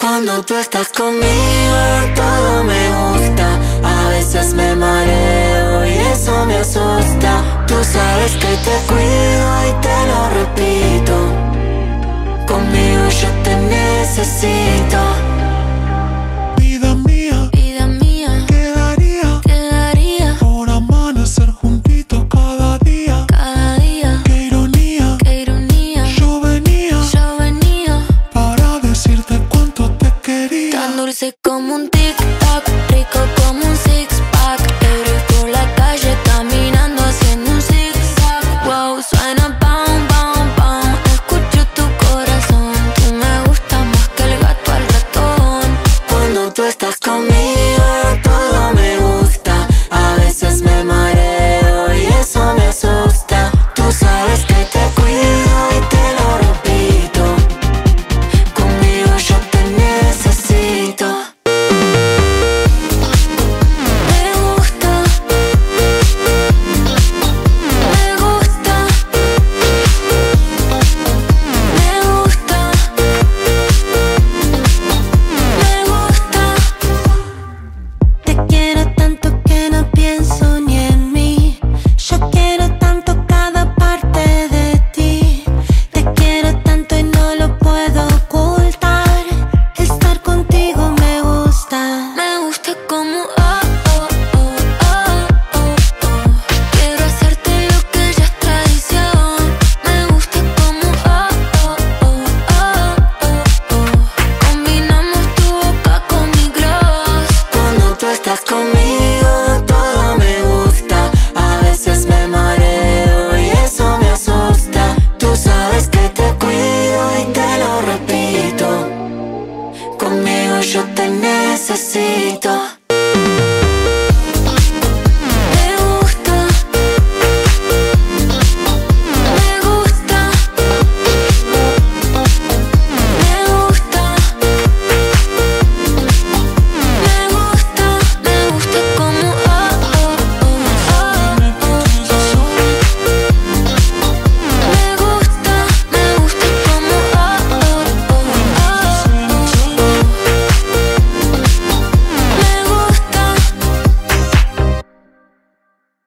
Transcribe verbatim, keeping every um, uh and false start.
Cuando tú estás conmigo todo me gusta. A veces me mareo y eso me asusta. Tú sabes que te cuido y te lo repito. Conmigo yo te necesito. Vida mía, Vida mía, quedaría, quedaría por amanecer juntito cada día. cada día. Qué ironía, Qué ironía, yo venía yo venía para decirte cuánto te quería. tan dulce como un tic-tac, rico como un six-pack. Ebrio por la calle caminando haciendo un zig-zag. Wow, suena pam, pam, pam. Escucho tu corazón. Tú me gustas más que el gato al ratón. Cuando tú estás conmigo todo me gusta. A veces me mareo y eso me asusta. Tú sabes que te cuido y te lo repito. Conmigo yo te necesito. Me gusta, me gusta, me gusta, me gusta. Te quiero tanto que no pienso ni en mí. Yo quiero tanto cada parte de ti. Te quiero tanto y no lo puedo ocultar. Estar contigo me gusta. Me gusta como oh, oh, oh, oh, oh, oh. Quiero hacerte lo que ya es tradición. Me gusta como oh, oh, oh, oh, oh, oh. Combinamos tu boca con mi gloss. Cuando tú estás conmigo todo me gusta. A veces me mareo y eso me asusta. Tú sabes que te cuido y te lo repito. Conmigo yo te necesito.